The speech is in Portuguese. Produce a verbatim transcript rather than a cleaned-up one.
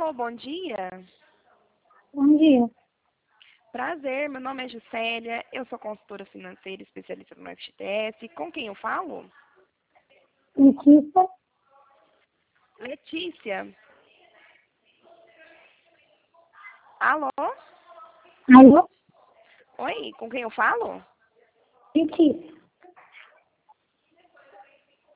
Alô, bom dia. Bom dia. Prazer, meu nome é Juscelia, eu sou consultora financeira especialista no F G T S. Com quem eu falo? Letícia. Letícia. Alô? Alô? Oi, com quem eu falo? Letícia.